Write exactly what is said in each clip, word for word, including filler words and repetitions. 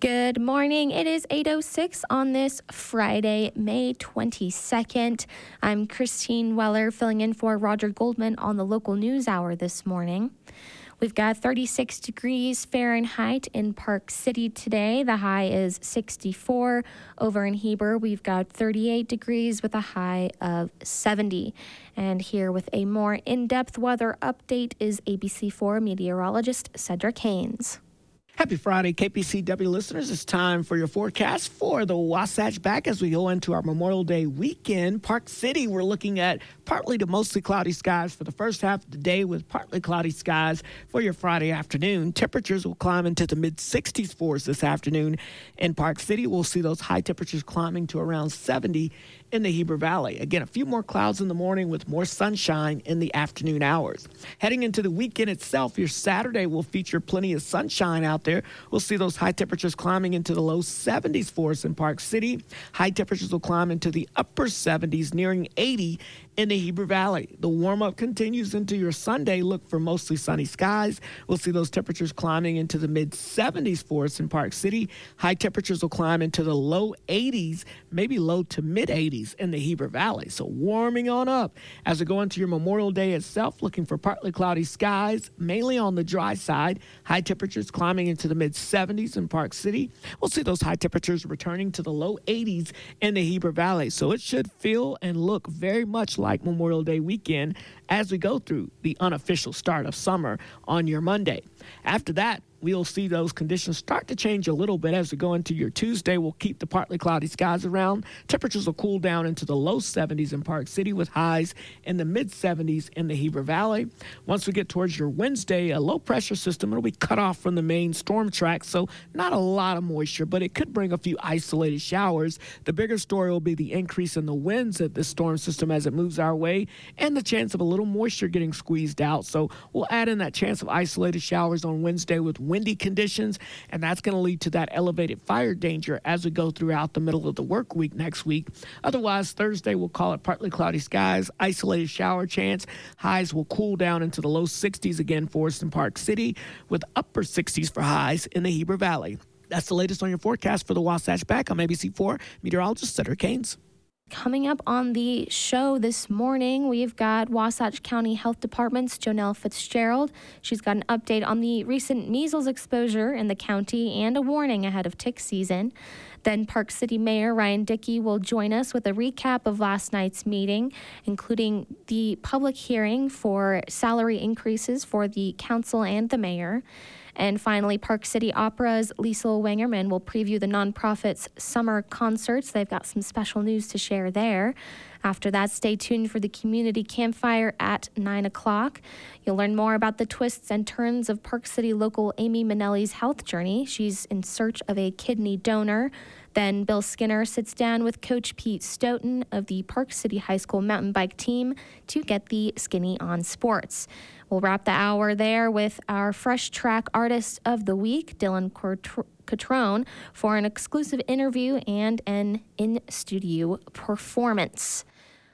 Good morning. It is eight oh six on this Friday, May twenty-second. I'm Christine Weller filling in for Roger Goldman on the local news hour this morning. We've got thirty-six degrees Fahrenheit in Park City today. The high is sixty-four. Over in Heber, we've got thirty-eight degrees with a high of seventy. And here with a more in-depth weather update is A B C four meteorologist Cedric Haynes. Happy Friday, K P C W listeners. It's time for your forecast for the Wasatch back as we go into our Memorial Day weekend. Park City, we're looking at partly to mostly cloudy skies for the first half of the day with partly cloudy skies for your Friday afternoon. Temperatures will climb into the mid sixties for us this afternoon. In Park City, we'll see those high temperatures climbing to around seventy in the Heber Valley. Again, a few more clouds in the morning with more sunshine in the afternoon hours. Heading into the weekend itself, your Saturday will feature plenty of sunshine out there. We'll see those high temperatures climbing into the low seventies for us in Park City. High temperatures will climb into the upper seventies, nearing eighty in the Heber Valley. The warm-up continues into your Sunday. Look for mostly sunny skies. We'll see those temperatures climbing into the mid seventies for us in Park City. High temperatures will climb into the low eighties, maybe low to mid eighties in the Heber Valley. So warming on up as we go into your Memorial Day itself, looking for partly cloudy skies, mainly on the dry side. High temperatures climbing into the mid seventies in Park City. We'll see those high temperatures returning to the low eighties in the Heber Valley. So it should feel and look very much like Memorial Day weekend as we go through the unofficial start of summer on your Monday. After that, we'll see those conditions start to change a little bit as we go into your Tuesday. We'll keep the partly cloudy skies around. Temperatures will cool down into the low seventies in Park City with highs in the mid seventies in the Heber Valley. Once we get towards your Wednesday, a low pressure system will be cut off from the main storm track, so not a lot of moisture, but it could bring a few isolated showers. The bigger story will be the increase in the winds of this storm system as it moves our way and the chance of a little moisture getting squeezed out. So we'll add in that chance of isolated showers on Wednesday with windy conditions, and that's going to lead to that elevated fire danger as we go throughout the middle of the work week next week. Otherwise, Thursday we'll call it partly cloudy skies, isolated shower chance. Highs will cool down into the low sixties again for us in Park City with upper sixties for highs in the Heber Valley. That's the latest on your forecast for the Wasatch back. I'm A B C four meteorologist Cedric Haynes. Coming up on the show this morning, we've got Wasatch County Health Department's Jonelle Fitzgerald. She's got an update on the recent measles exposure in the county and a warning ahead of tick season. Then Park City Mayor Ryan Dickey will join us with a recap of last night's meeting, including the public hearing for salary increases for the council and the mayor. And finally, Park City Opera's Liesl Wangerman will preview the nonprofit's summer concerts. They've got some special news to share there. After that, stay tuned for the community campfire at nine o'clock. You'll learn more about the twists and turns of Park City local Amy Minnelli's health journey. She's in search of a kidney donor. Then Bill Skinner sits down with Coach Pete Stoughton of the Park City High School mountain bike team to get the skinny on sports. We'll wrap the hour there with our Fresh Track Artist of the Week, Dylan Catrone, for an exclusive interview and an in-studio performance.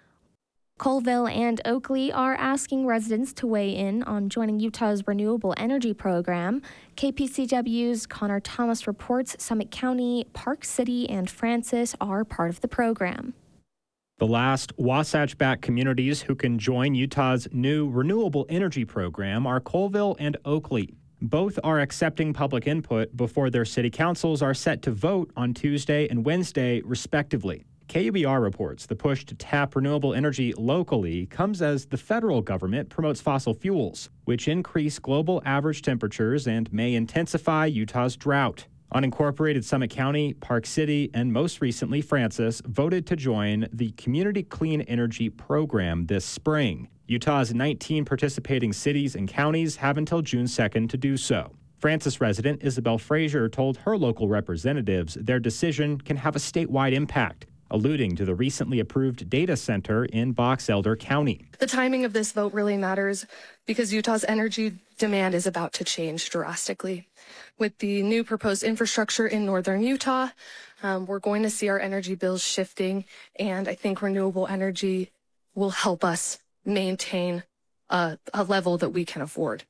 Colville and Oakley are asking residents to weigh in on joining Utah's renewable energy program. K P C W's Connor Thomas reports Summit County, Park City, and Francis are part of the program. The last Wasatch-backed communities who can join Utah's new renewable energy program are Colville and Oakley. Both are accepting public input before their city councils are set to vote on Tuesday and Wednesday, respectively. K U B R reports the push to tap renewable energy locally comes as the federal government promotes fossil fuels, which increase global average temperatures and may intensify Utah's drought. Unincorporated Summit County, Park City, and most recently Francis voted to join the Community Clean Energy Program this spring. Utah's nineteen participating cities and counties have until June second to do so. Francis resident Isabel Frazier told her local representatives their decision can have a statewide impact, alluding to the recently approved data center in Box Elder County. The timing of this vote really matters because Utah's energy demand is about to change drastically. With the new proposed infrastructure in northern Utah, um, we're going to see our energy bills shifting, and I think renewable energy will help us maintain a, a level that we can afford.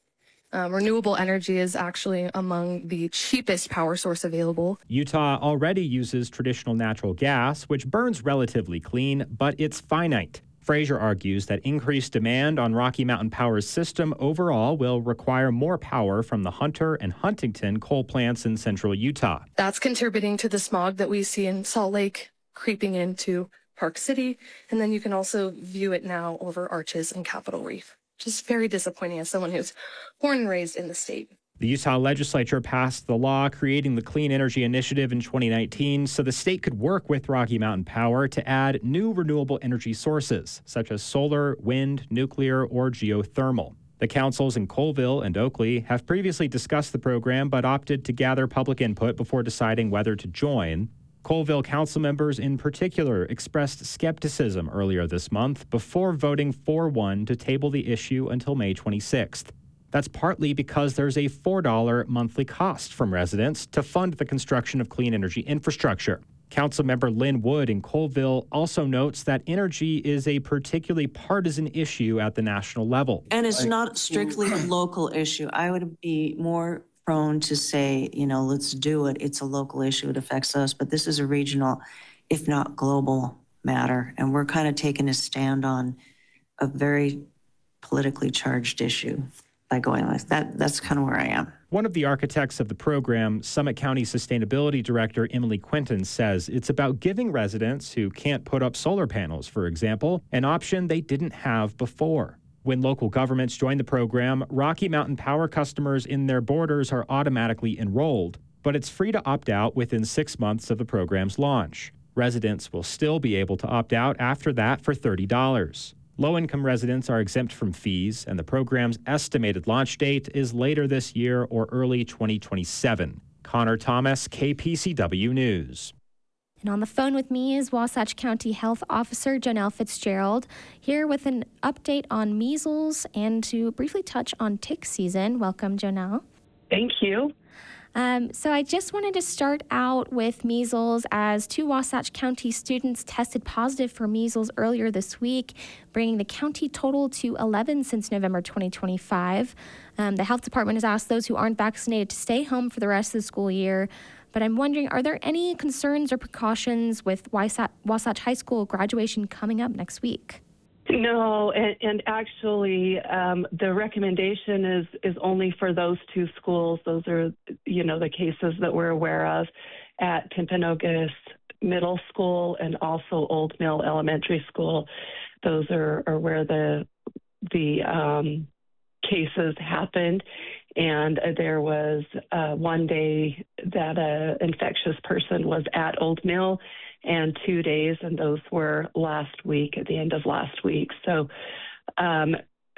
Um, renewable energy is actually among the cheapest power source available. Utah already uses traditional natural gas, which burns relatively clean, but it's finite. Fraser argues that increased demand on Rocky Mountain Power's system overall will require more power from the Hunter and Huntington coal plants in central Utah. That's contributing to the smog that we see in Salt Lake creeping into Park City. And then you can also view it now over Arches and Capitol Reef. Just very disappointing as someone who's born and raised in the state. The Utah legislature passed the law creating the Clean Energy Initiative in twenty nineteen so the state could work with Rocky Mountain Power to add new renewable energy sources, such as solar, wind, nuclear, or geothermal. The councils in Colville and Oakley have previously discussed the program but opted to gather public input before deciding whether to join. Colville council members in particular expressed skepticism earlier this month before voting four one to table the issue until May twenty-sixth. That's partly because there's a four dollars monthly cost from residents to fund the construction of clean energy infrastructure. Councilmember Lynn Wood in Colville also notes that energy is a particularly partisan issue at the national level. And it's not strictly a local issue. I would be more prone to say, you know, let's do it. It's a local issue. It affects us. But this is a regional, if not global matter. And we're kind of taking a stand on a very politically charged issue by going like that. That's kind of where I am. One of the architects of the program, Summit County Sustainability Director Emily Quinton, says it's about giving residents who can't put up solar panels, for example, an option they didn't have before. When local governments join the program, Rocky Mountain Power customers in their borders are automatically enrolled, but it's free to opt out within six months of the program's launch. Residents will still be able to opt out after that for thirty dollars. Low-income residents are exempt from fees, and the program's estimated launch date is later this year or early twenty twenty-seven. Connor Thomas, K P C W News. And on the phone with me is Wasatch County Health Officer Jonelle Fitzgerald, here with an update on measles and to briefly touch on tick season. Welcome, Jonelle. Thank you. Um, so I just wanted to start out with measles, as two Wasatch County students tested positive for measles earlier this week, bringing the county total to eleven since November twenty twenty-five. Um, the health department has asked those who aren't vaccinated to stay home for the rest of the school year. But I'm wondering, are there any concerns or precautions with Wasatch, Wasatch High School graduation coming up next week? No, and, and actually, um, the recommendation is is only for those two schools. Those are, you know, the cases that we're aware of at Timpanogos Middle School and also Old Mill Elementary School. Those are, are where the the um, cases happened. And there was uh, one day that an infectious person was at Old Mill, and two days, and those were last week, at the end of last week. So um,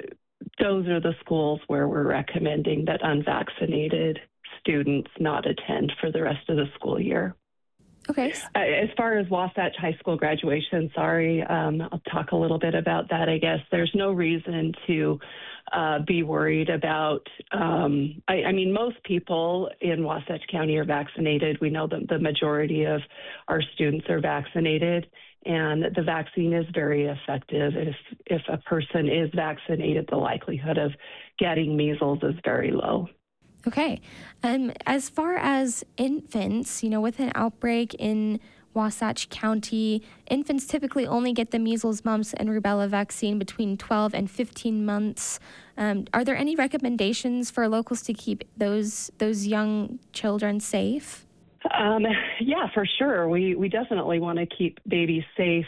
those are the schools where we're recommending that unvaccinated students not attend for the rest of the school year. Okay. Uh, as far as Wasatch High School graduation, sorry, um, I'll talk a little bit about that, I guess. There's no reason to uh, be worried about, um, I, I mean, most people in Wasatch County are vaccinated. We know that the majority of our students are vaccinated, and the vaccine is very effective. If, if a person is vaccinated, the likelihood of getting measles is very low. Okay. Um, as far as infants, you know, with an outbreak in Wasatch County, infants typically only get the measles, mumps, and rubella vaccine between twelve and fifteen months. Um, are there any recommendations for locals to keep those those young children safe? Um, yeah, for sure. We we definitely want to keep babies safe.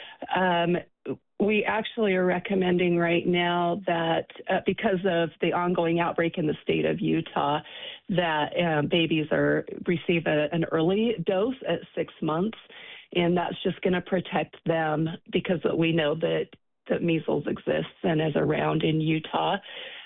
Um, We actually are recommending right now that uh, because of the ongoing outbreak in the state of Utah, that um, babies are receive a, an early dose at six months, and that's just going to protect them because we know that, that measles exists and is around in Utah.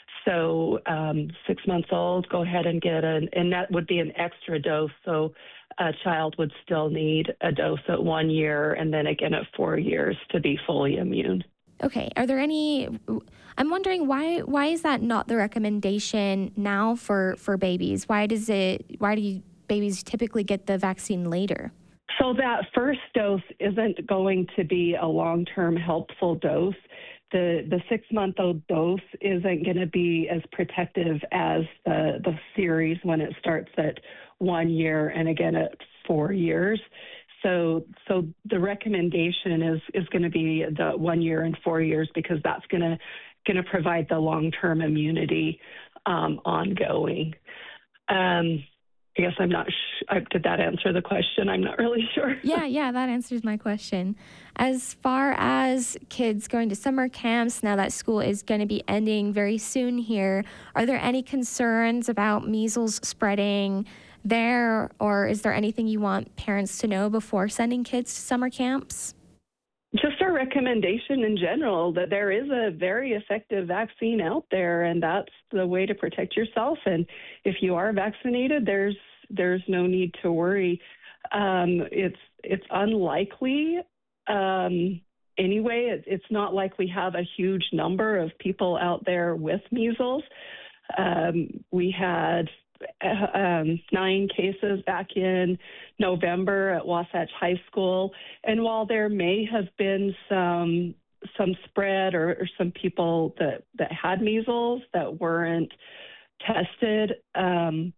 So um, six months old, go ahead and get an, and that would be an extra dose. So a child would still need a dose at one year and then again at four years to be fully immune. Okay. Are there any, I'm wondering why, why is that not the recommendation now for, for babies? Why does it, why do you, babies typically get the vaccine later? So that first dose isn't going to be a long-term helpful dose. the the six month old dose isn't going to be as protective as the the series when it starts at one year and again at four years. So so the recommendation is is going to be the one year and four years because that's going to going to provide the long term immunity um, ongoing. Um, I guess I'm not sure. Did that answer the question? I'm not really sure. Yeah, yeah, that answers my question. As far as kids going to summer camps, now that school is going to be ending very soon here, are there any concerns about measles spreading there, or is there anything you want parents to know before sending kids to summer camps? Just our recommendation in general that there is a very effective vaccine out there, and that's the way to protect yourself. And if you are vaccinated, there's there's no need to worry. Um, it's it's unlikely um, anyway. It, it's not like we have a huge number of people out there with measles. Um, we had uh, um, nine cases back in November at Wasatch High School, and while there may have been some some spread or, or some people that, that had measles that weren't tested, um,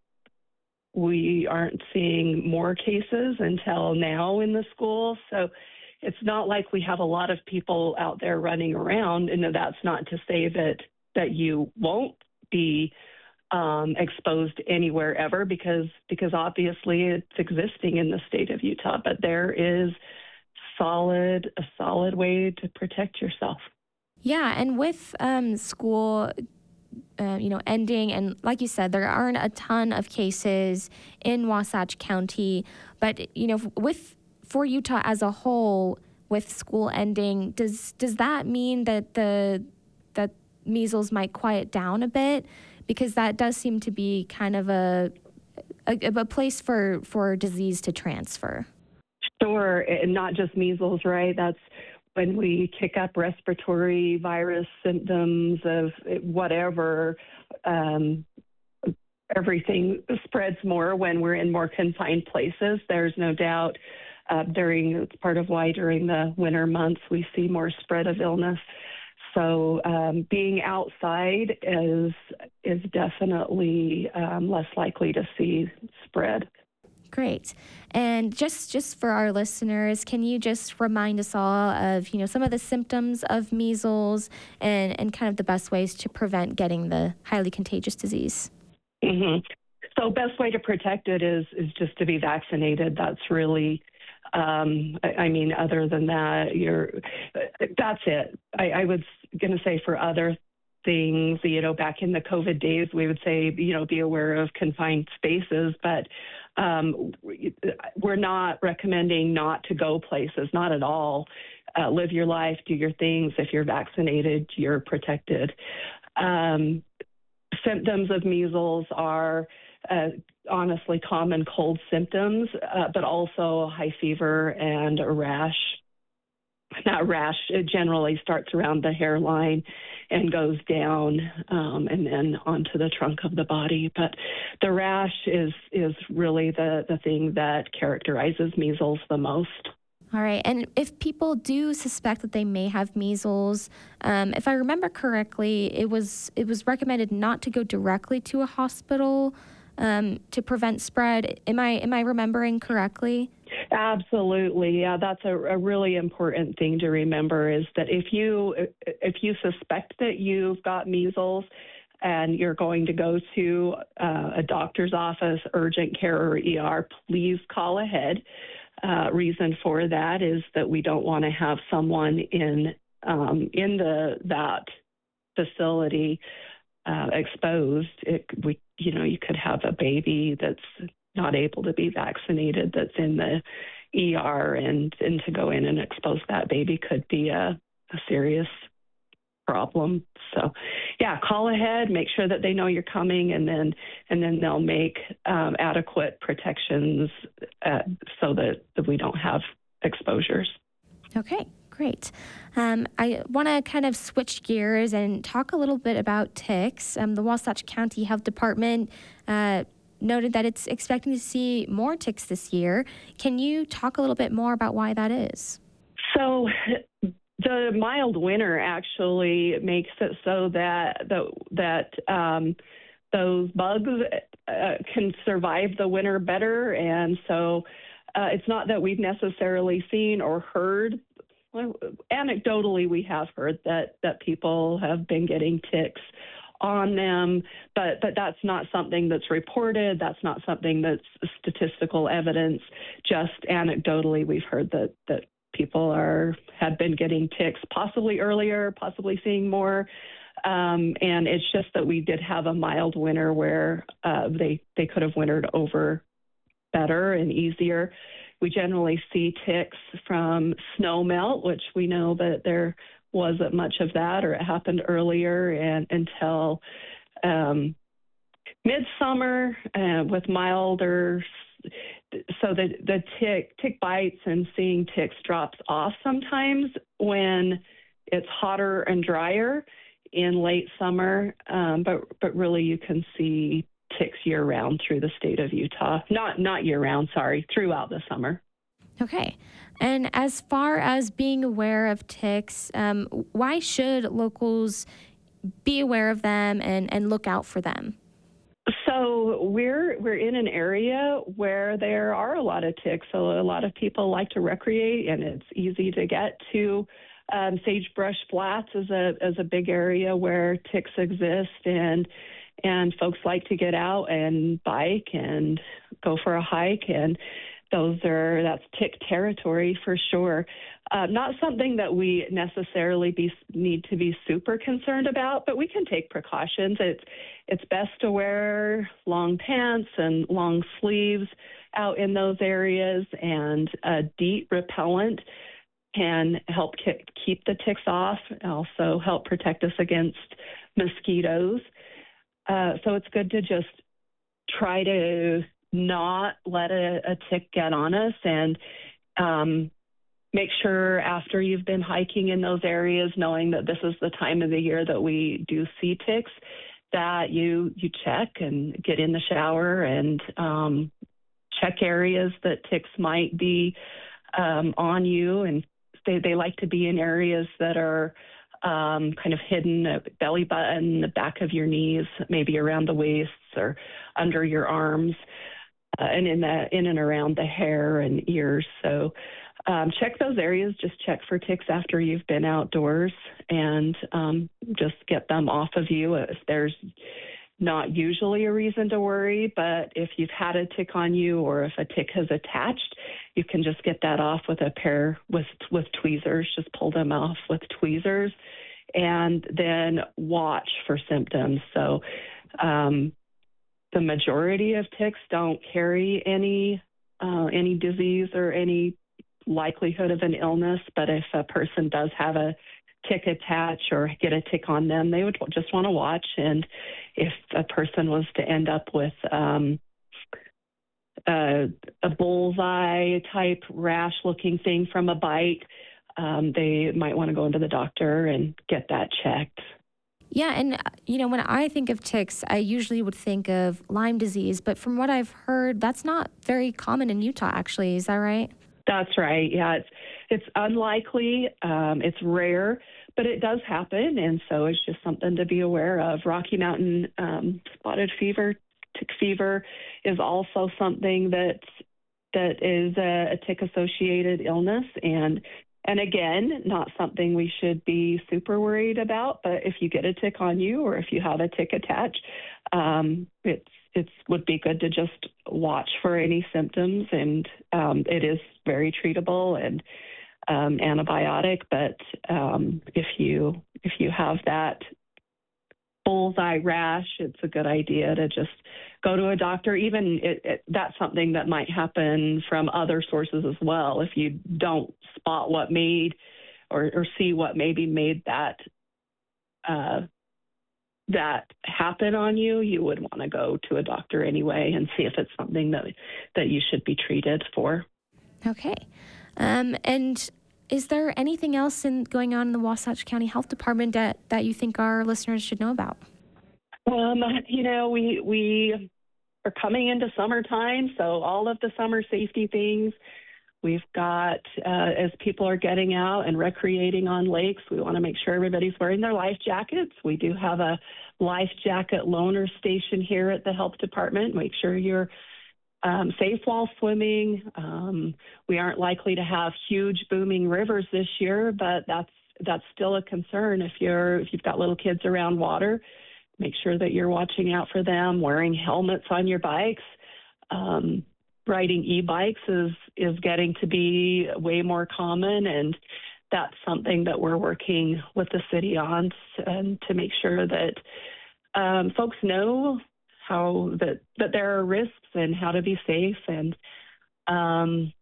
we aren't seeing more cases until now in the school. So it's not like we have a lot of people out there running around, and that's not to say that that you won't be Um, exposed anywhere ever because because obviously it's existing in the state of Utah, but there is solid a solid way to protect yourself. Yeah, and with um, school, uh, you know, ending, and like you said, there aren't a ton of cases in Wasatch County, but you know, with for Utah as a whole, with school ending, does does that mean that the that measles might quiet down a bit? Because that does seem to be kind of a a, a place for, for disease to transfer. Sure, and not just measles, right? That's when we kick up respiratory virus symptoms of whatever. Um, everything spreads more when we're in more confined places. There's no doubt. Uh, during it's part of why during the winter months we see more spread of illness. So um, being outside is is definitely um, less likely to see spread. Great. And just just for our listeners, can you just remind us all of, you know, some of the symptoms of measles and, and kind of the best ways to prevent getting the highly contagious disease? Mm-hmm. So best way to protect it is is just to be vaccinated. That's really Um, I, I mean, other than that, you're, that's it. I, I was going to say for other things, you know, back in the COVID days, we would say, you know, be aware of confined spaces, but um, we're not recommending not to go places, not at all. Uh, live your life, do your things. If you're vaccinated, you're protected. Um, symptoms of measles are Uh, honestly common cold symptoms, uh, but also high fever and a rash. That rash, it generally starts around the hairline and goes down um, and then onto the trunk of the body. But the rash is is really the, the thing that characterizes measles the most. All right. And if people do suspect that they may have measles, um, if I remember correctly, it was it was recommended not to go directly to a hospital Um, to prevent spread. Am I am I remembering correctly? Absolutely. Yeah, that's a, a really important thing to remember is that if you if you suspect that you've got measles and you're going to go to uh, a doctor's office, urgent care, or E R, please call ahead. Uh, reason for that is that we don't want to have someone in um, in the that facility Uh, exposed. It, we, you know, you could have a baby that's not able to be vaccinated that's in the E R, and, and to go in and expose that baby could be a, a serious problem. So, yeah, call ahead, make sure that they know you're coming, and then and then they'll make um, adequate protections uh, so that, that we don't have exposures. Okay. Great. Um, I want to kind of switch gears and talk a little bit about ticks. Um, the Wasatch County Health Department uh, noted that it's expecting to see more ticks this year. Can you talk a little bit more about why that is? So The mild winter actually makes it so that the, that um, those bugs uh, can survive the winter better, and so uh, it's not that we've necessarily seen or heard. Well, anecdotally, we have heard that that people have been getting ticks on them, but but that's not something that's reported. That's not something that's statistical evidence. Just anecdotally, we've heard that that people are have been getting ticks, possibly earlier, possibly seeing more. Um, and it's just that we did have a mild winter where uh, they they could have wintered over better and easier. We generally see ticks from snow melt, which we know that there wasn't much of that, or it happened earlier and until um, midsummer uh, with milder. So the the tick tick bites and seeing ticks drops off sometimes when it's hotter and drier in late summer, um, but but really you can see ticks year round through the state of Utah. Not not year round, sorry, throughout the summer. Okay. And as far as being aware of ticks, um, why should locals be aware of them and, and look out for them? So we're we're in an area where there are a lot of ticks. So a lot of people like to recreate, and it's easy to get to. Um, Sagebrush Flats is a is a big area where ticks exist, and and folks like to get out and bike and go for a hike, and those are that's tick territory for sure. Uh, not something that we necessarily be need to be super concerned about, but we can take precautions. It's it's best to wear long pants and long sleeves out in those areas, and a DEET repellent can help keep the ticks off, also help protect us against mosquitoes. Uh, so it's good to just try to not let a, a tick get on us, and um, make sure after you've been hiking in those areas, knowing that this is the time of the year that we do see ticks, that you you check and get in the shower and um, check areas that ticks might be um, on you. And they, they like to be in areas that are um, kind of hidden, at belly button, the back of your knees, maybe around the waists or under your arms, uh, and in the in and around the hair and ears. So um, check those areas. Just check for ticks after you've been outdoors, and um, just get them off of you. If there's not usually a reason to worry, but if you've had a tick on you, or if a tick has attached, you can just get that off with a pair with with tweezers. Just pull them off with tweezers, and then watch for symptoms. So um, the majority of ticks don't carry any uh, any disease or any likelihood of an illness, but if a person does have a tick attach or get a tick on them, they would just want to watch. And if a person was to end up with um, a, a bullseye type rash looking thing from a bite, um, they might want to go into the doctor and get that checked. Yeah, and, you know, when I think of ticks, I usually would think of Lyme disease, but from what I've heard, that's not very common in Utah, actually. Is that right? That's right. Yeah, it's it's unlikely. Um, it's rare, but it does happen, and so it's just something to be aware of. Rocky Mountain um, spotted fever, tick fever, is also something that that is a, a tick-associated illness, and and again, not something we should be super worried about. But if you get a tick on you, or if you have a tick attach, um, it's it would be good to just watch for any symptoms, and um, it is very treatable and um, antibiotic. But um, if you if you have that bullseye rash, it's a good idea to just go to a doctor. Even it, it, that's something that might happen from other sources as well. If you don't spot what made or, or see what maybe made that uh, that happen on you, you would want to go to a doctor anyway and see if it's something that that you should be treated for. Okay. Um, and is there anything else in, going on in the Wasatch County Health Department that, that you think our listeners should know about? Um, you know, we we are coming into summertime, so all of the summer safety things We've got, uh, as people are getting out and recreating on lakes, we want to make sure everybody's wearing their life jackets. We do have a life jacket loaner station here at the health department. Make sure you're um, safe while swimming. Um, we aren't likely to have huge booming rivers this year, but that's that's still a concern if you're if you've got little kids around water. Make sure that you're watching out for them, wearing helmets on your bikes. Um, riding e-bikes is is getting to be way more common, and that's something that we're working with the city on, and to make sure that um, folks know how that that there are risks and how to be safe, and um,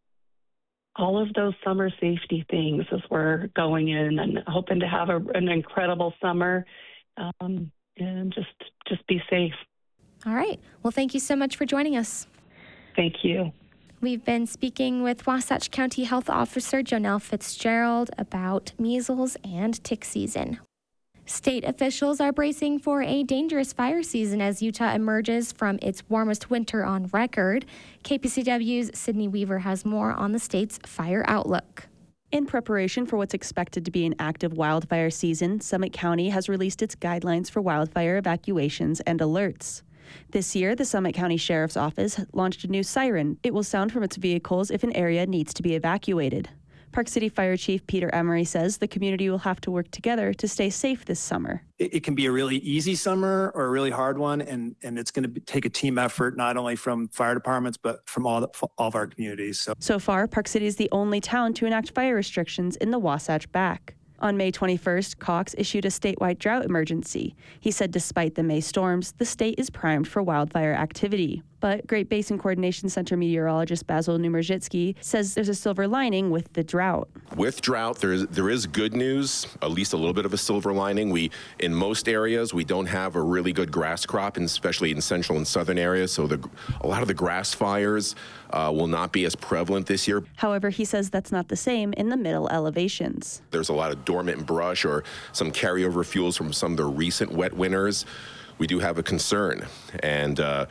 all of those summer safety things as we're going in and hoping to have a, an incredible summer, um, and just just be safe. All right. Well, thank you so much for joining us. Thank you. We've been speaking with Wasatch County Health Officer Jonelle Fitzgerald about measles and tick season. State officials are bracing for a dangerous fire season as Utah emerges from its warmest winter on record. K P C W's Sydney Weaver has more on the state's fire outlook. In preparation for what's expected to be an active wildfire season, Summit County has released its guidelines for wildfire evacuations and alerts. This year, the Summit County Sheriff's Office launched a new siren. It will sound from its vehicles if an area needs to be evacuated. Park City Fire Chief Peter Emery says the community will have to work together to stay safe this summer. It, it can be a really easy summer or a really hard one, and, and it's going to take a team effort, not only from fire departments, but from all, the, all of our communities. So. so far, Park City is the only town to enact fire restrictions in the Wasatch Back. On May twenty-first, Cox issued a statewide drought emergency. He said despite the May storms, the state is primed for wildfire activity. But Great Basin Coordination Center meteorologist Basil Numerzitsky says there's a silver lining with the drought. With drought, there is, there is good news, at least a little bit of a silver lining. We, in most areas, we don't have a really good grass crop, and especially in central and southern areas, so the, a lot of the grass fires uh, will not be as prevalent this year. However, he says that's not the same in the middle elevations. There's a lot of dormant brush or some carryover fuels from some of the recent wet winters. We do have a concern, and uh,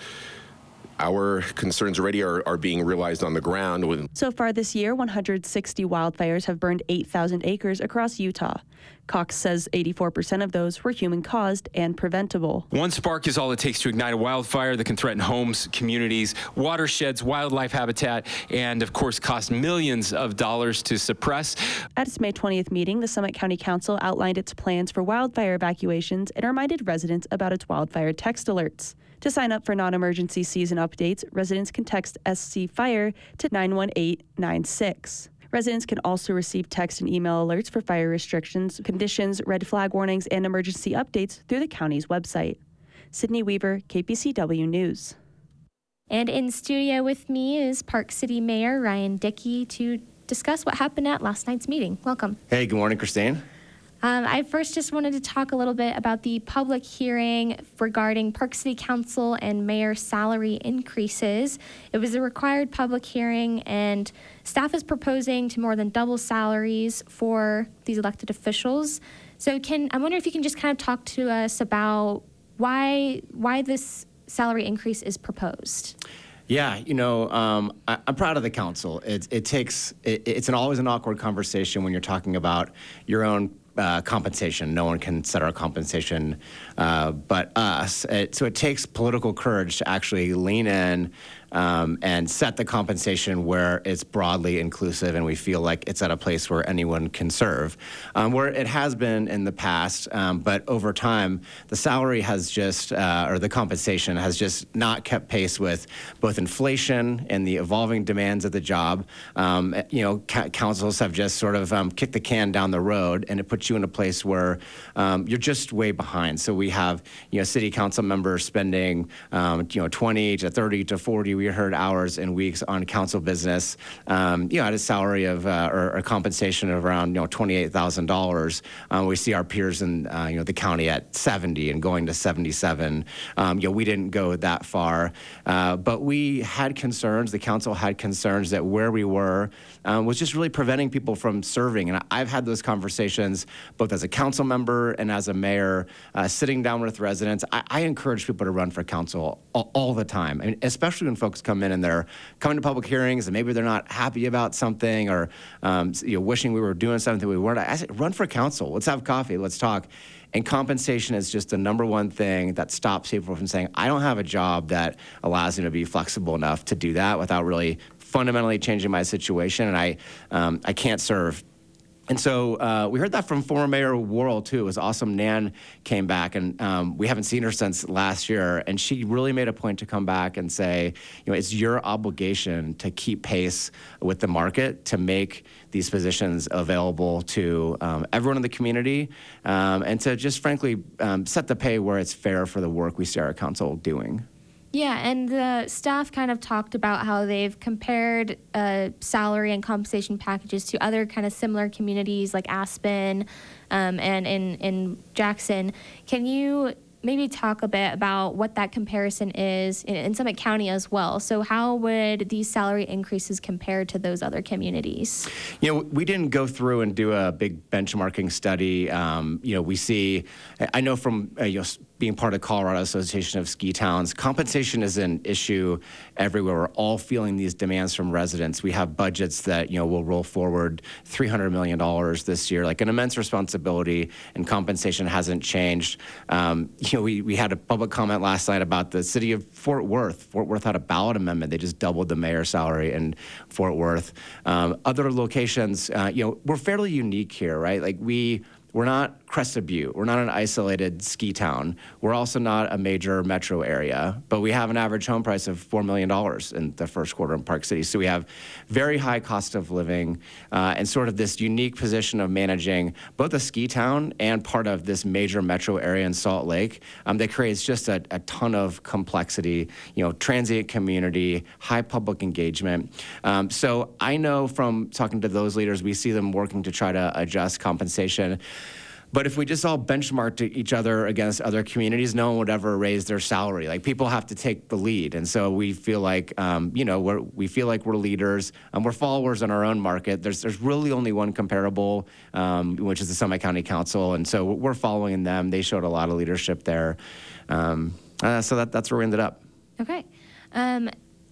our concerns already are, are being realized on the ground. So far this year, one hundred sixty wildfires have burned eight thousand acres across Utah. Cox says eighty-four percent of those were human-caused and preventable. One spark is all it takes to ignite a wildfire that can threaten homes, communities, watersheds, wildlife habitat, and, of course, cost millions of dollars to suppress. At its May twentieth meeting, the Summit County Council outlined its plans for wildfire evacuations and reminded residents about its wildfire text alerts. To sign up for non-emergency season updates, residents can text S C Fire to nine one eight nine six. Residents can also receive text and email alerts for fire restrictions, conditions, red flag warnings, and emergency updates through the county's website. Sydney Weaver, K P C W News. And in studio with me is Park City Mayor Ryan Dickey to discuss what happened at last night's meeting. Welcome. Hey, good morning, Christine. Um, I first just wanted to talk a little bit about the public hearing regarding Park City Council and mayor salary increases. It was a required public hearing, and staff is proposing to more than double salaries for these elected officials. So can I wonder if you can just kind of talk to us about why why this salary increase is proposed? Yeah, you know, um, I, I'm proud of the council. It, it takes, it, it's an always an awkward conversation when you're talking about your own uh, compensation. No one can set our compensation uh, but us. It, so it takes political courage to actually lean in um, and set the compensation where it's broadly inclusive and we feel like it's at a place where anyone can serve. Um, where it has been in the past, um, but over time, the salary has just, uh, or the compensation has just not kept pace with both inflation and the evolving demands of the job. Um, you know, ca- councils have just sort of um, kicked the can down the road, and it puts you in a place where um, you're just way behind. So we have, you know, city council members spending, um, you know, twenty to thirty to forty, we heard, hours and weeks on council business, um, you know, at a salary of, uh, or a compensation of around, you know, twenty-eight thousand dollars. Um, we see our peers in, uh, you know, the county at seventy and going to seventy-seven. Um, you know, we didn't go that far, uh, but we had concerns, the council had concerns that where we were um, was just really preventing people from serving. And I've had those conversations both as a council member and as a mayor, uh, sitting down with residents. I, I encourage people to run for council all, all the time, I mean, especially when folks folks come in and they're coming to public hearings and maybe they're not happy about something or um, you know, wishing we were doing something we weren't. I said, run for council. Let's have coffee. Let's talk. And compensation is just the number one thing that stops people from saying, I don't have a job that allows me to be flexible enough to do that without really fundamentally changing my situation, and I, um, I can't serve. And so uh, we heard that from former Mayor Worrell, too. It was awesome. Nan came back, and um, we haven't seen her since last year. And she really made a point to come back and say, you know, it's your obligation to keep pace with the market, to make these positions available to um, everyone in the community, um, and to just, frankly, um, set the pay where it's fair for the work we see our council doing. Yeah, and the staff kind of talked about how they've compared uh, salary and compensation packages to other kind of similar communities like Aspen um, and in, in Jackson. Can you maybe talk a bit about what that comparison is in, in Summit County as well? So how would these salary increases compare to those other communities? You know, we didn't go through and do a big benchmarking study. Um, you know, we see, I know from, uh, you know, being part of Colorado Association of Ski Towns, compensation is an issue everywhere. We're all feeling these demands from residents. We have budgets that, you know, will roll forward three hundred million dollars this year, like an immense responsibility, and compensation hasn't changed. Um, you know, we, we had a public comment last night about the city of Fort Worth. Fort Worth had a ballot amendment. They just doubled the mayor's salary in Fort Worth. Um, other locations, uh, you know, we're fairly unique here, right? Like we, We're not Crested Butte. We're not an isolated ski town. We're also not a major metro area, but we have an average home price of four million dollars in the first quarter in Park City. So we have very high cost of living uh, and sort of this unique position of managing both a ski town and part of this major metro area in Salt Lake um, that creates just a, a ton of complexity, you know, transient community, high public engagement. Um, so I know from talking to those leaders, we see them working to try to adjust compensation. But if we just all benchmarked each other against other communities, no one would ever raise their salary. Like, people have to take the lead. And so we feel like, um, you know, we're, we feel like we're leaders. Um, we're followers in our own market. There's there's really only one comparable, um, which is the Summit County Council. And so we're following them. They showed a lot of leadership there. Um, uh, so that, that's where we ended up. Okay. Um,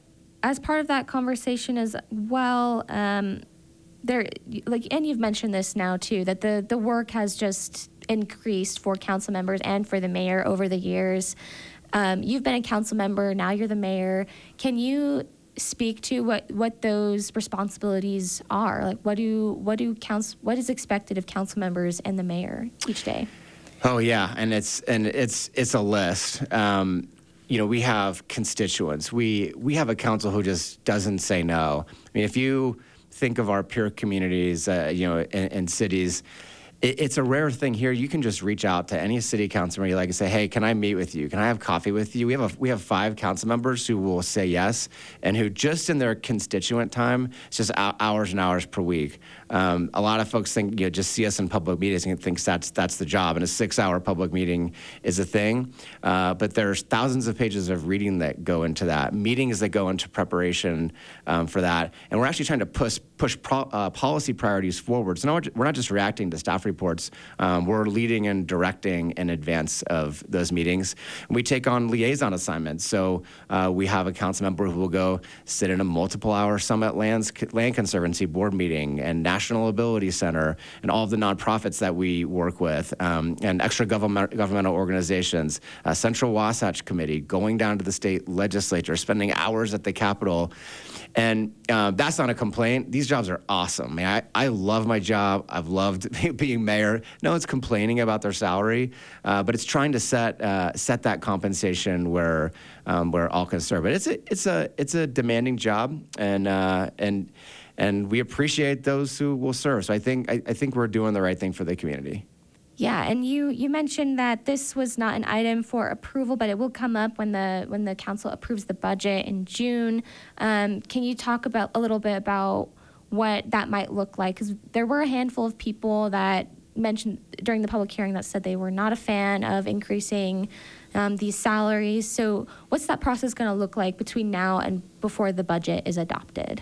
as part of that conversation as well, um, there, like, and you've mentioned this now too, that the, the work has just increased for council members and for the mayor over the years. Um, you've been a council member, now you're the mayor. Can you speak to what, what those responsibilities are? Like, what do what do council what is expected of council members and the mayor each day? Oh yeah, and it's and it's it's a list. Um, you know, we have constituents. We we have a council who just doesn't say no. I mean, if you think of our peer communities, uh, you know, in, in cities, it, it's a rare thing here. You can just reach out to any city council member you like and say, hey, can I meet with you? Can I have coffee with you? We have a, we have five council members who will say yes, and who just in their constituent time, it's just hours and hours per week. Um, a lot of folks think, you know, just see us in public meetings and thinks that's that's the job, and a six-hour public meeting is a thing. Uh, but there's thousands of pages of reading that go into that, meetings that go into preparation um, for that, and we're actually trying to push push pro, uh, policy priorities forward. So now we're, we're not just reacting to staff reports. Um, we're leading and directing in advance of those meetings. And we take on liaison assignments. So uh, we have a council member who will go sit in a multiple-hour Summit Lands, Land Conservancy board meeting and National Ability Center and all of the nonprofits that we work with, um, and extra government, governmental organizations, uh, Central Wasatch Committee, going down to the state legislature, spending hours at the Capitol. And uh, that's not a complaint. These jobs are awesome. I mean, I, I love my job. I've loved being mayor. No one's complaining about their salary, uh, but it's trying to set uh, set that compensation where um, where all can serve. But it's a it's a it's a demanding job, and uh, and and we appreciate those who will serve. So I think I, I think we're doing the right thing for the community. Yeah, and you, you mentioned that this was not an item for approval, but it will come up when the when the council approves the budget in June. Um, can you talk about a little bit about what that might look like? Because there were a handful of people that mentioned during the public hearing that said they were not a fan of increasing um, these salaries. So what's that process going to look like between now and before the budget is adopted?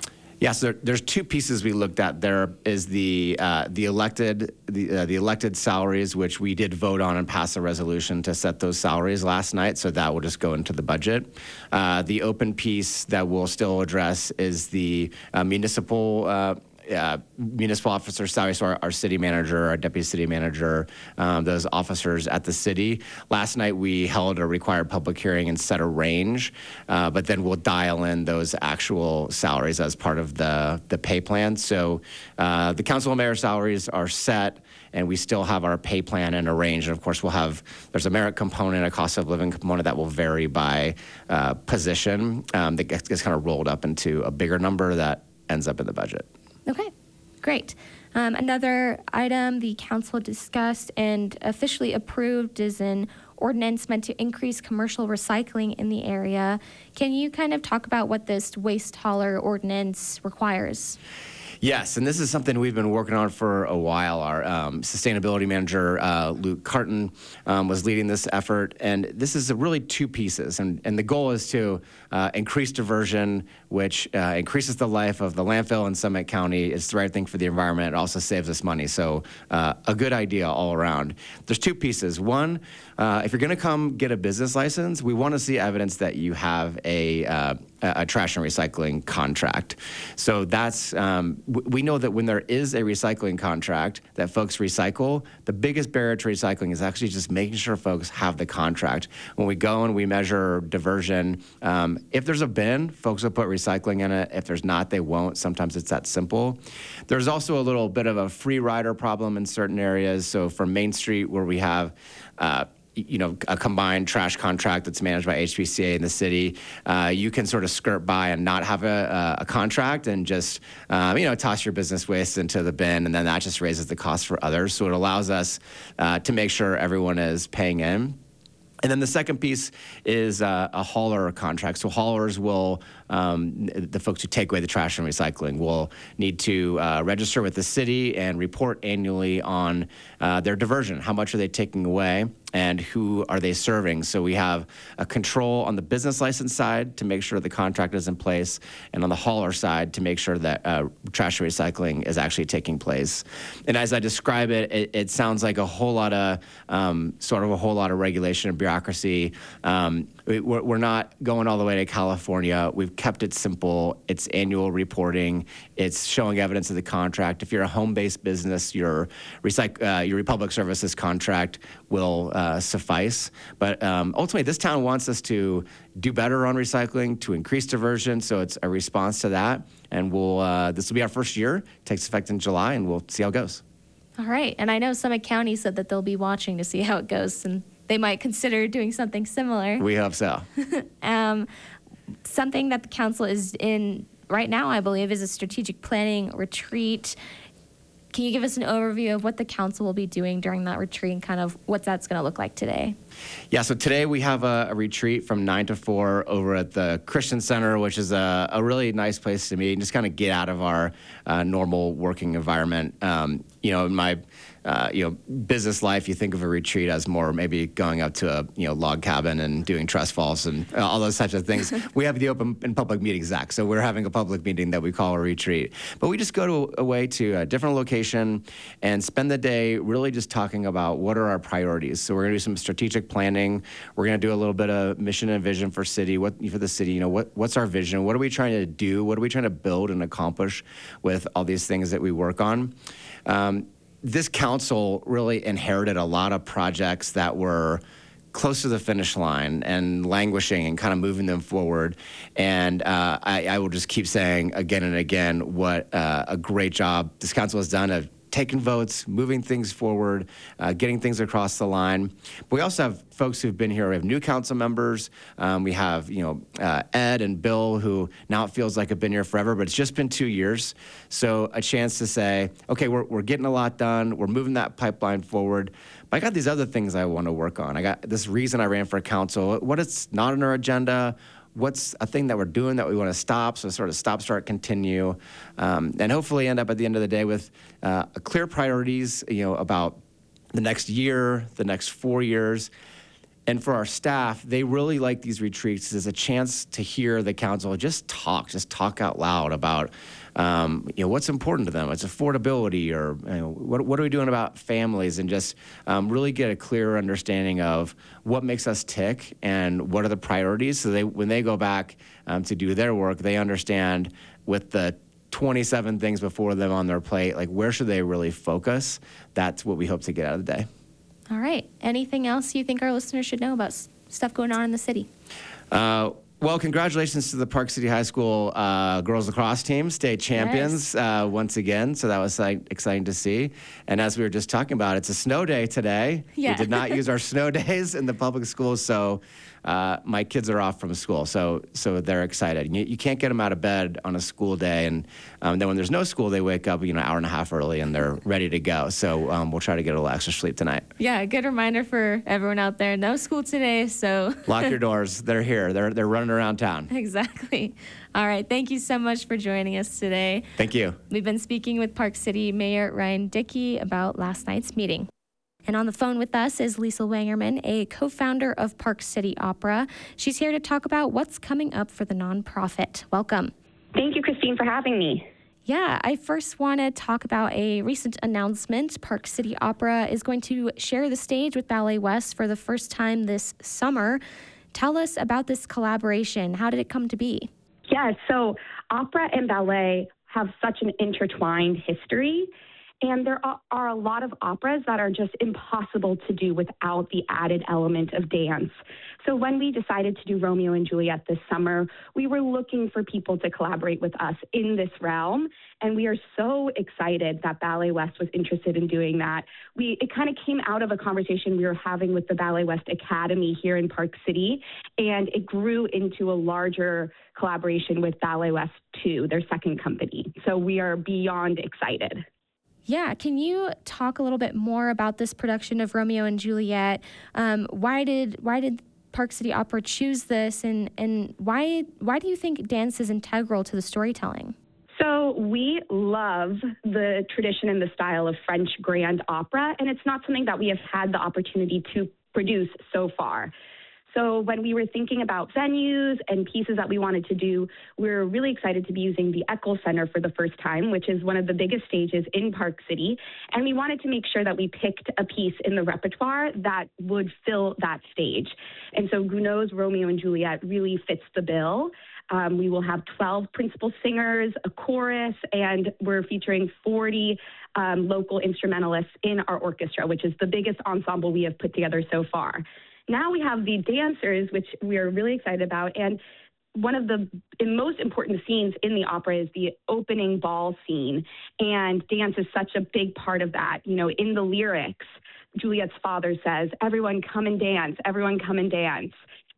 Yeah, so there, there's two pieces we looked at. There is the uh, the elected the uh, the elected salaries, which we did vote on and pass a resolution to set those salaries last night. So that will just go into the budget. Uh, the open piece that we'll still address is the uh, municipal. Uh, Uh, municipal officer salary, so our, our city manager, our deputy city manager, um, those officers at the city. Last night we held a required public hearing and set a range, uh, but then we'll dial in those actual salaries as part of the, the pay plan. So uh, the council and mayor salaries are set, and we still have our pay plan and a range. And of course, we'll have, there's a merit component, a cost of living component that will vary by uh, position um, that gets, gets kind of rolled up into a bigger number that ends up in the budget. Okay, great. Um, another item the council discussed and officially approved is an ordinance meant to increase commercial recycling in the area. Can you kind of talk about what this waste hauler ordinance requires? Yes, and this is something we've been working on for a while. Our um, sustainability manager, uh, Luke Carton, um, was leading this effort, and this is a really two pieces. And, and the goal is to uh, increase diversion, which uh, increases the life of the landfill in Summit County. It's the right thing for the environment. It also saves us money. So uh, a good idea all around. There's two pieces. One, uh, if you're going to come get a business license, we want to see evidence that you have a uh, a trash and recycling contract. So that's, um, w- we know that when there is a recycling contract that folks recycle, the biggest barrier to recycling is actually just making sure folks have the contract. When we go and we measure diversion, um, if there's a bin, folks will put recycling in it. If there's not, they won't. Sometimes it's that simple. There's also a little bit of a free rider problem in certain areas. So from Main Street, where we have uh, you know, a combined trash contract that's managed by H P C A in the city, uh, you can sort of skirt by and not have a, a contract and just, um, you know, toss your business waste into the bin, and then that just raises the cost for others. So it allows us uh, to make sure everyone is paying in. And then the second piece is uh, a hauler contract. So haulers will, um, the folks who take away the trash and recycling will need to uh, register with the city and report annually on uh, their diversion. How much are they taking away and who are they serving? So we have a control on the business license side to make sure the contract is in place, and on the hauler side to make sure that uh, trash and recycling is actually taking place. And as I describe it, it, it sounds like a whole lot of, um, sort of a whole lot of regulation and bureaucracy. Um, we, we're, we're not going all the way to California. We've kept it simple. It's annual reporting. It's showing evidence of the contract. If you're a home-based business, your, recyc- uh, your Republic Services contract will uh, suffice. But um, ultimately, this town wants us to do better on recycling, to increase diversion, so it's a response to that. And we'll uh, this will be our first year. It takes effect in July, and we'll see how it goes. All right. And I know Summit County said that they'll be watching to see how it goes, and they might consider doing something similar. We hope so. um, something that the council is in right now, I believe, is a strategic planning retreat. Can you give us an overview of what the council will be doing during that retreat and kind of what that's going to look like today? Yeah, so today we have a, a retreat from nine to four over at the Christian Center, which is a, a really nice place to meet and just kind of get out of our uh, normal working environment. Um, you know, in my Uh, you know, business life, you think of a retreat as more maybe going up to a, you know, log cabin and doing trust falls and uh, all those types of things. We have the open and public meetings act, so we're having a public meeting that we call a retreat. But we just go to away to a different location and spend the day really just talking about what are our priorities. So we're going to do some strategic planning. We're going to do a little bit of mission and vision for city, what for the city. You know, what what's our vision? What are we trying to do? What are we trying to build and accomplish with all these things that we work on? Um, This council really inherited a lot of projects that were close to the finish line and languishing and kind of moving them forward. And uh, I, I will just keep saying again and again what uh, a great job this council has done of taking votes, moving things forward, uh, getting things across the line. But we also have folks who've been here. We have new council members. Um, we have, you know, uh, Ed and Bill, who now it feels like have been here forever, but it's just been two years. So a chance to say, okay, we're, we're getting a lot done. We're moving that pipeline forward. But I got these other things I want to work on. I got this reason I ran for council. What is not on our agenda? What's a thing that we're doing that we want to stop? So sort of stop, start, continue, um, and hopefully end up at the end of the day with uh, clear priorities, you know, about the next year, the next four years. And for our staff, they really like these retreats as a chance to hear the council just talk, just talk out loud about, um, you know, what's important to them. It's affordability, or you know, what, what are we doing about families, and just um, really get a clearer understanding of what makes us tick and what are the priorities. So they, when they go back um, to do their work, they understand with the twenty-seven things before them on their plate, like where should they really focus? That's what we hope to get out of the day. All right. Anything else you think our listeners should know about s- stuff going on in the city? Uh, well, congratulations to the Park City High School uh, girls lacrosse team, state champions Yes. uh, once again. So that was uh, exciting to see. And as we were just talking about, it's a snow day today. Yeah. We did not use our snow days in the public schools, so uh, my kids are off from school. So so they're excited. You, you can't get them out of bed on a school day, and um, then when there's no school, they wake up you know an hour and a half early and they're ready to go. So um, we'll try to get a little extra sleep tonight. Yeah, good reminder for everyone out there. No school today, so Lock your doors. They're here. They're they're running around town. exactly. All right. Thank you so much for joining us today. Thank you. We've been speaking with Park City Mayor Ryan Dickey about last night's meeting. And on the phone with us is Lisa Wangerman, a co-founder of Park City Opera. She's here to talk about what's coming up for the nonprofit. Welcome. Thank you, Christine, for having me. Yeah, I first want to talk about a recent announcement. Park City Opera is going to share the stage with Ballet West for the first time this summer. Tell us about this collaboration. How did it come to be? Yeah, so opera and ballet have such an intertwined history. And there are, are a lot of operas that are just impossible to do without the added element of dance. So when we decided to do Romeo and Juliet this summer, we were looking for people to collaborate with us in this realm. And we are so excited that Ballet West was interested in doing that. We It kind of came out of a conversation we were having with the Ballet West Academy here in Park City, and it grew into a larger collaboration with Ballet West two, their second company. So we are beyond excited. Yeah, can you talk a little bit more about this production of Romeo and Juliet? Um, why did why did Park City Opera choose this, and and why why do you think dance is integral to the storytelling? So we love the tradition and the style of French grand opera, and it's not something that we have had the opportunity to produce so far. So when we were thinking about venues and pieces that we wanted to do, we were really excited to be using the Eccles Center for the first time, which is one of the biggest stages in Park City. And we wanted to make sure that we picked a piece in the repertoire that would fill that stage. And so Gounod's Romeo and Juliet really fits the bill. Um, we will have twelve principal singers, a chorus, and we're featuring forty um, local instrumentalists in our orchestra, which is the biggest ensemble we have put together so far. Now we have the dancers, which we are really excited about. And one of the most important scenes in the opera is the opening ball scene. And dance is such a big part of that. You know, in the lyrics, Juliet's father says, "Everyone come and dance, everyone come and dance."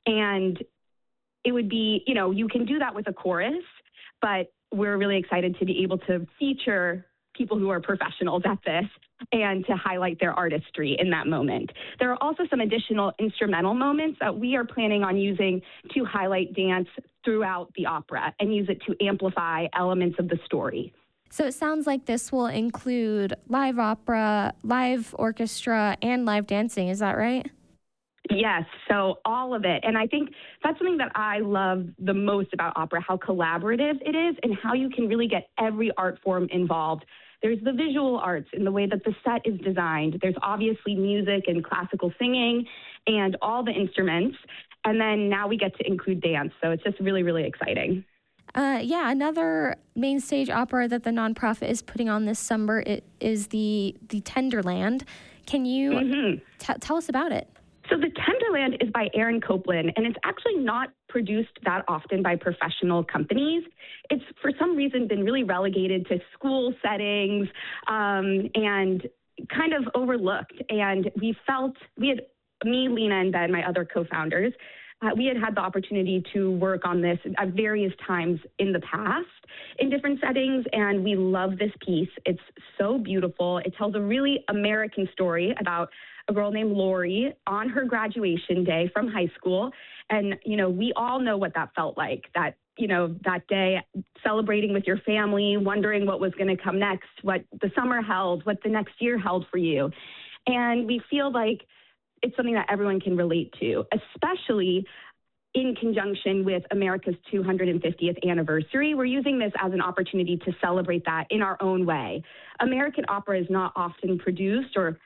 And it would be, you know, you can do that with a chorus, but we're really excited to be able to feature people who are professionals at this and to highlight their artistry in that moment. There are also some additional instrumental moments that we are planning on using to highlight dance throughout the opera and use it to amplify elements of the story. So it sounds like this will include live opera, live orchestra, and live dancing. Is that right? Yes, so all of it. And I think that's something that I love the most about opera, how collaborative it is and how you can really get every art form involved. There's the visual arts in the way that the set is designed. There's obviously music and classical singing and all the instruments. And then now we get to include dance. So it's just really, really exciting. Uh, yeah, another main stage opera that the nonprofit is putting on this summer is the, the Tenderland. Can you mm-hmm. t- tell us about it? So the Tenderland is by Aaron Copland, and it's actually not produced that often by professional companies. It's, for some reason, been really relegated to school settings um, and kind of overlooked. And we felt, we had, me, Lena, and Ben, my other co-founders, uh, we had had the opportunity to work on this at various times in the past in different settings, and we love this piece. It's so beautiful. It tells a really American story about a girl named Lori on her graduation day from high school. And, you know, we all know what that felt like, that, you know, that day celebrating with your family, wondering what was going to come next, what the summer held, what the next year held for you. And we feel like it's something that everyone can relate to, especially in conjunction with America's two hundred fiftieth anniversary. We're using this as an opportunity to celebrate that in our own way. American opera is not often produced, or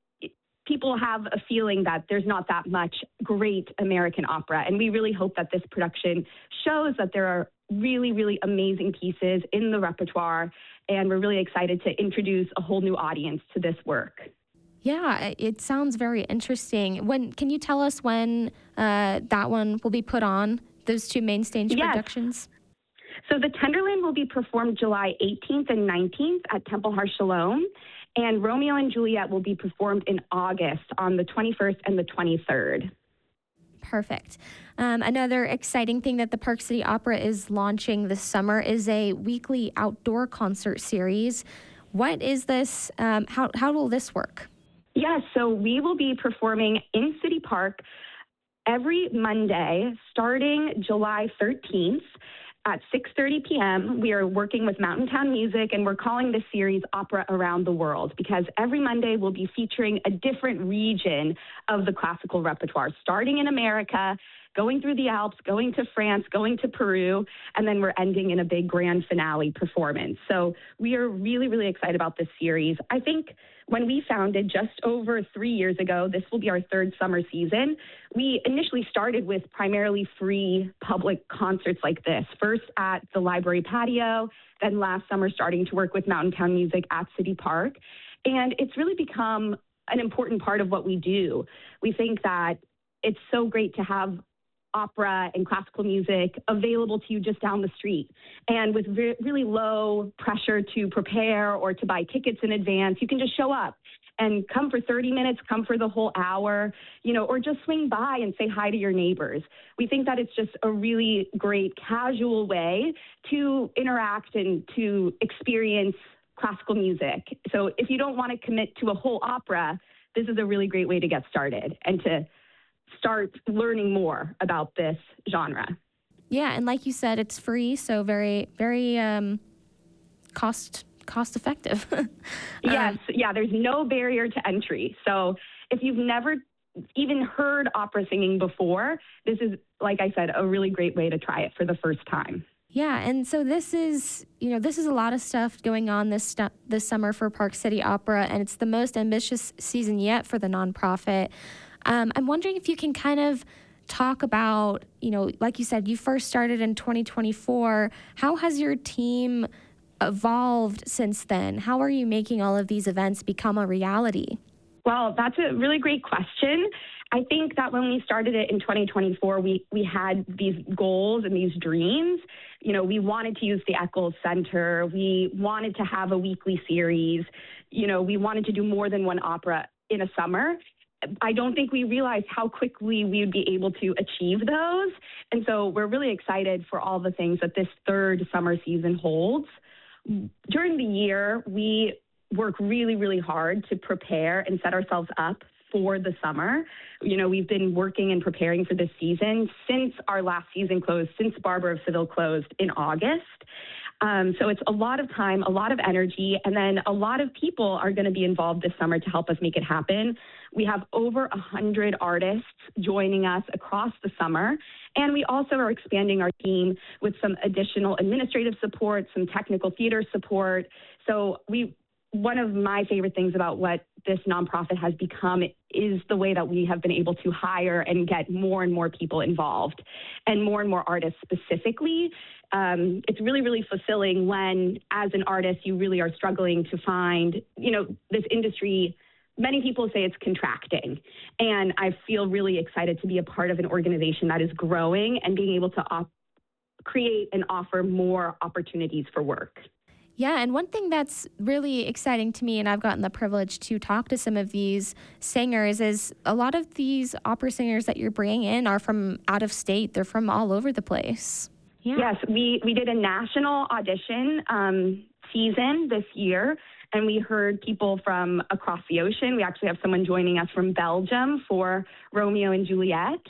people have a feeling that there's not that much great American opera. And we really hope that this production shows that there are really, really amazing pieces in the repertoire. And we're really excited to introduce a whole new audience to this work. Yeah, it sounds very interesting. When can you tell us when uh, that one will be put on, those two main stage yes. productions? So the Tenderland will be performed July eighteenth and nineteenth at Temple Har Shalom, and Romeo and Juliet will be performed in August on the twenty-first and the twenty-third. Perfect. Um, another exciting thing that the Park City Opera is launching this summer is a weekly outdoor concert series. What is this? Um, how, how will this work? Yes, so we will be performing in City Park every Monday starting July thirteenth at six thirty p.m. We are working with Mountain Town Music, and we're calling this series Opera Around the World, because every Monday we'll be featuring a different region of the classical repertoire, starting in America, going through the Alps, going to France, going to Peru, and then we're ending in a big grand finale performance. So we are really, really excited about this series. I think when we founded just over three years ago, this will be our third summer season, we initially started with primarily free public concerts like this, first at the library patio, then last summer starting to work with Mountain Town Music at City Park. And it's really become an important part of what we do. We think that it's so great to have opera and classical music available to you just down the street. And with re- really low pressure to prepare or to buy tickets in advance, you can just show up and come for thirty minutes, come for the whole hour, you know, or just swing by and say hi to your neighbors. We think that it's just a really great casual way to interact and to experience classical music. So if you don't want to commit to a whole opera, this is a really great way to get started and to start learning more about this genre. Yeah, and like you said, it's free, so very, very um, cost cost effective. um, yes, yeah, there's no barrier to entry. So if you've never even heard opera singing before, this is, like I said, a really great way to try it for the first time. Yeah, and so this is, you know, this is a lot of stuff going on this stu- this summer for Park City Opera, and it's the most ambitious season yet for the nonprofit. Um, I'm wondering if you can kind of talk about, you know, like you said, you first started in twenty twenty-four. How has your team evolved since then? How are you making all of these events become a reality? Well, that's a really great question. I think that when we started it in twenty twenty-four, we, we had these goals and these dreams. You know, we wanted to use the Eccles Center. We wanted to have a weekly series. You know, we wanted to do more than one opera in a summer. I don't think we realized how quickly we would be able to achieve those. And so we're really excited for all the things that this third summer season holds. During the year, we work really, really hard to prepare and set ourselves up for the summer. You know, we've been working and preparing for this season since our last season closed, since Barber of Seville closed in August. Um, so it's a lot of time, a lot of energy, and then a lot of people are going to be involved this summer to help us make it happen. We have over one hundred artists joining us across the summer, and we also are expanding our team with some additional administrative support, some technical theater support. So we, one of my favorite things about what this nonprofit has become is the way that we have been able to hire and get more and more people involved, and more and more artists specifically. Um, it's really, really fulfilling when, as an artist, you really are struggling to find, you know, this industry. Many people say it's contracting, and I feel really excited to be a part of an organization that is growing and being able to op- create and offer more opportunities for work. Yeah, and one thing that's really exciting to me, and I've gotten the privilege to talk to some of these singers, is a lot of these opera singers that you're bringing in are from out of state. They're from all over the place. Yeah. Yes, we, we did a national audition um, season this year, and we heard people from across the ocean. We actually have someone joining us from Belgium for Romeo and Juliet.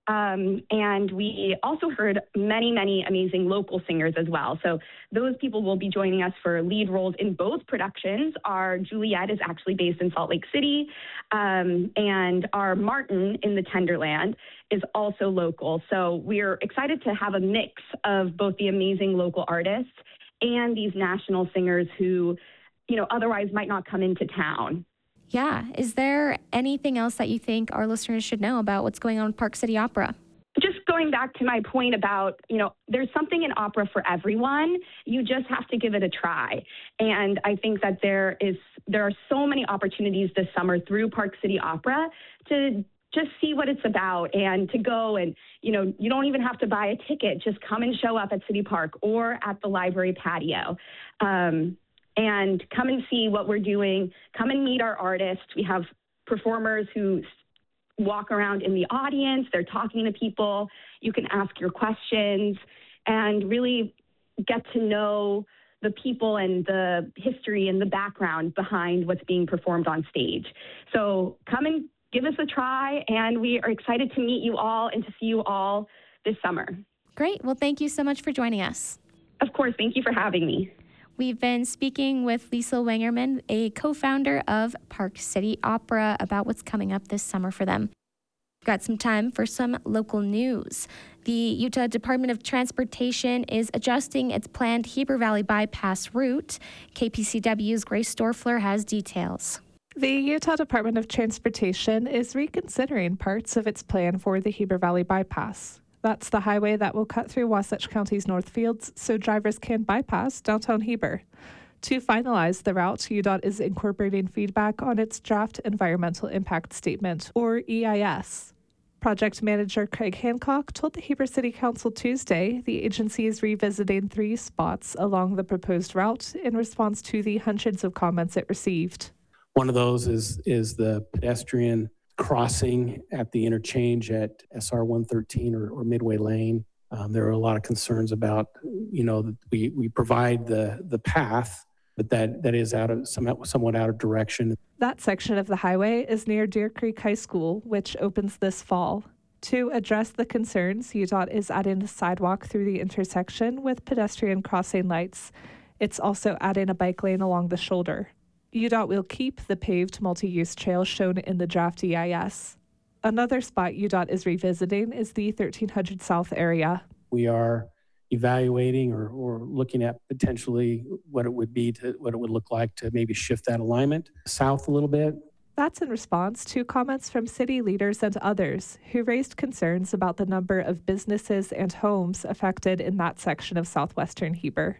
Um, and we also heard many, many amazing local singers as well. So those people will be joining us for lead roles in both productions. Our Juliet is actually based in Salt Lake City, um, and our Martin in the Tenderland is also local. So we're excited to have a mix of both the amazing local artists and these national singers who, you know, otherwise might not come into town. Yeah. Is there anything else that you think our listeners should know about what's going on with Park City Opera? Just going back to my point about, you know, there's something in opera for everyone. You just have to give it a try. And I think that there is there are so many opportunities this summer through Park City Opera to just see what it's about and to go and, you know, you don't even have to buy a ticket. Just come and show up at City Park or at the library patio. Um, and come and see what we're doing. Come and meet our artists. We have performers who walk around in the audience. They're talking to people. You can ask your questions and really get to know the people and the history and the background behind what's being performed on stage. So come and give us a try, and we are excited to meet you all and to see you all this summer. Great. Well, thank you so much for joining us. Of course. Thank you for having me. We've been speaking with Lisa Wangerman, a co-founder of Park City Opera, about what's coming up this summer for them. We've got some time for some local news. The Utah Department of Transportation is adjusting its planned Heber Valley bypass route. K P C W's Grace Dorfler has details. The Utah Department of Transportation is reconsidering parts of its plan for the Heber Valley bypass. That's the highway that will cut through Wasatch County's Northfields so drivers can bypass downtown Heber. To finalize the route, U D O T is incorporating feedback on its draft Environmental Impact Statement, or E I S. Project manager Craig Hancock told the Heber City Council Tuesday the agency is revisiting three spots along the proposed route in response to the hundreds of comments it received. One of those is, is the pedestrian crossing at the interchange at S R one thirteen or, or Midway Lane. Um, there are a lot of concerns about, you know, we, we provide the, the path, but that, that is out of somewhat, somewhat out of direction. That section of the highway is near Deer Creek High School, which opens this fall. To address the concerns, U D O T is adding a sidewalk through the intersection with pedestrian crossing lights. It's also adding a bike lane along the shoulder. U D O T will keep the paved multi-use trail shown in the draft E I S. Another spot U D O T is revisiting is the thirteen hundred South area. We are evaluating or, or looking at potentially what it would be to what it would look like to maybe shift that alignment south a little bit. That's in response to comments from city leaders and others who raised concerns about the number of businesses and homes affected in that section of southwestern Heber.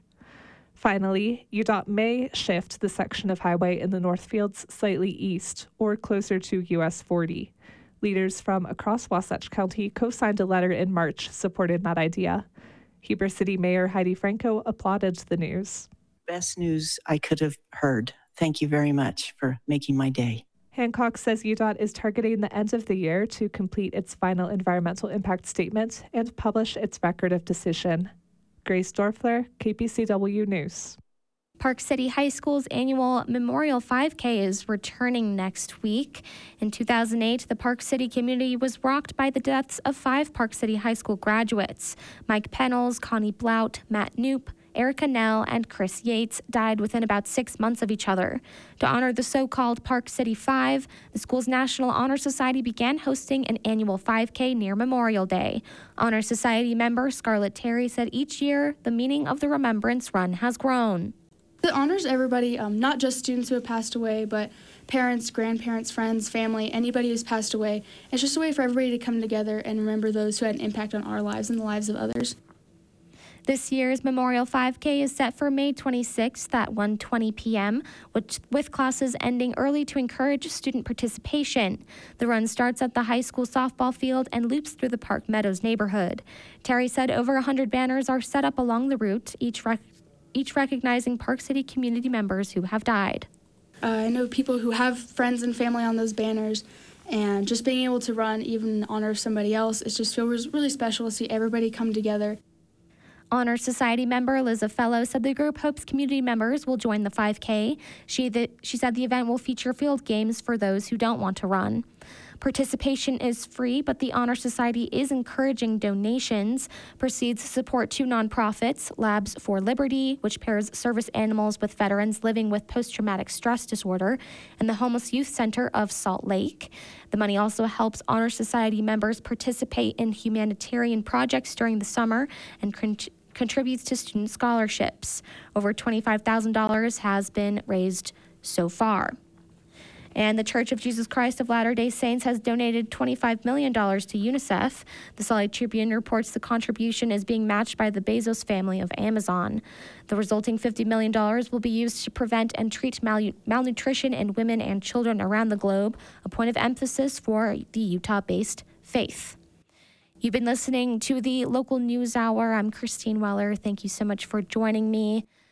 Finally, U D O T may shift the section of highway in the Northfields slightly east or closer to U S forty. Leaders from across Wasatch County co-signed a letter in March supporting that idea. Heber City Mayor Heidi Franco applauded the news. Best news I could have heard. Thank you very much for making my day. Hancock says U D O T is targeting the end of the year to complete its final environmental impact statement and publish its record of decision. Grace Dorfler, K P C W News. Park City High School's annual Memorial five K is returning next week. In two thousand eight, the Park City community was rocked by the deaths of five Park City High School graduates. Mike Pennells, Connie Blout, Matt Knoop, Erica Nell, and Chris Yates died within about six months of each other. To honor the so-called Park City Five, the school's National Honor Society began hosting an annual five K near Memorial Day. Honor Society member Scarlett Terry said each year the meaning of the Remembrance Run has grown. It honors everybody, um, not just students who have passed away, but parents, grandparents, friends, family, anybody who's passed away. It's just a way for everybody to come together and remember those who had an impact on our lives and the lives of others. This year's Memorial five K is set for May twenty-sixth at one twenty p.m., which, with classes ending early to encourage student participation. The run starts at the high school softball field and loops through the Park Meadows neighborhood. Terry said over one hundred banners are set up along the route, each, rec- each recognizing Park City community members who have died. Uh, I know people who have friends and family on those banners, and just being able to run even in honor of somebody else, it just feels really special to see everybody come together. Honor Society member Liza Fellow said the group hopes community members will join the five K. She, the, she said the event will feature field games for those who don't want to run. Participation is free, but the Honor Society is encouraging donations. Proceeds support two nonprofits, Labs for Liberty, which pairs service animals with veterans living with post-traumatic stress disorder, and the Homeless Youth Center of Salt Lake. The money also helps Honor Society members participate in humanitarian projects during the summer and con- contributes to student scholarships. Over twenty-five thousand dollars has been raised so far. And the Church of Jesus Christ of Latter-day Saints has donated twenty-five million dollars to UNICEF. The Salt Lake Tribune reports the contribution is being matched by the Bezos family of Amazon. The resulting fifty million dollars will be used to prevent and treat mal- malnutrition in women and children around the globe, a point of emphasis for the Utah-based Faith. You've been listening to the Local News Hour. I'm Christine Weller. Thank you so much for joining me.